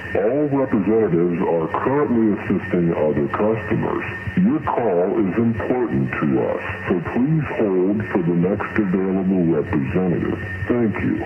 All representatives are currently assisting other customers. Your call is important to us, so please hold for the next available representative. Thank you.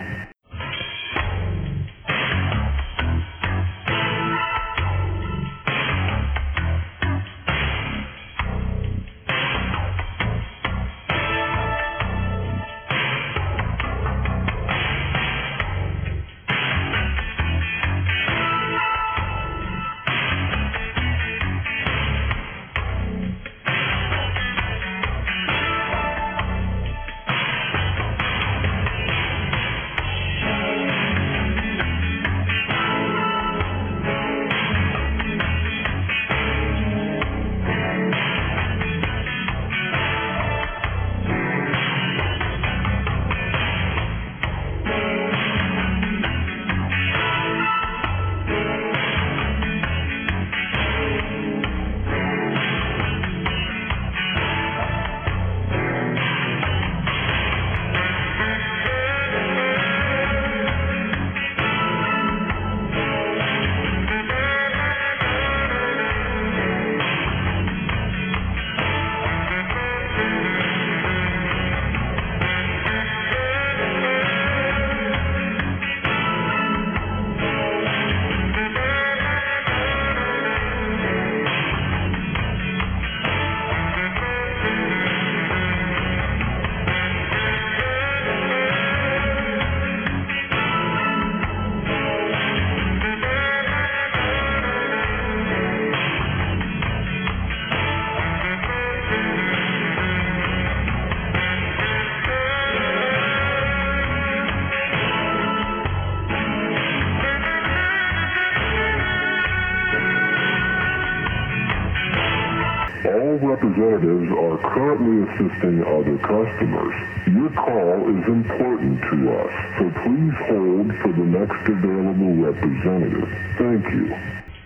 All representatives are currently assisting other customers. Your call is important to us, so please hold for the next available representative. Thank you.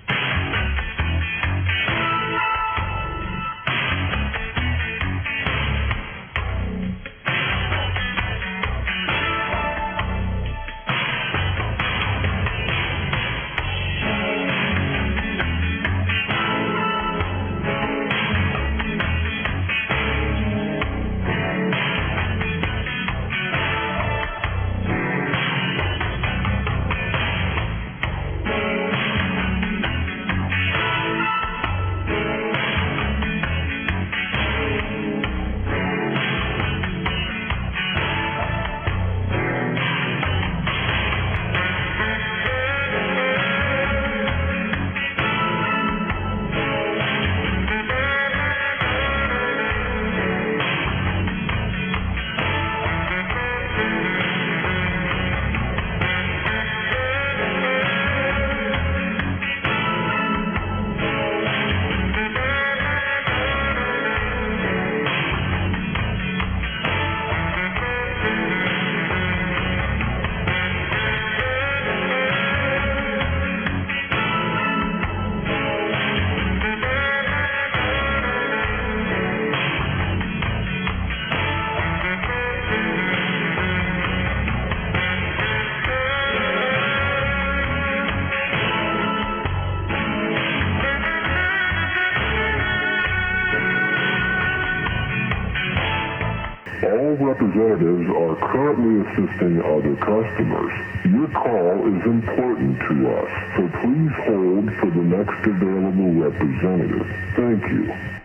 All representatives are currently assisting other customers. Your call is important to us, so please hold for the next available representative. Thank you.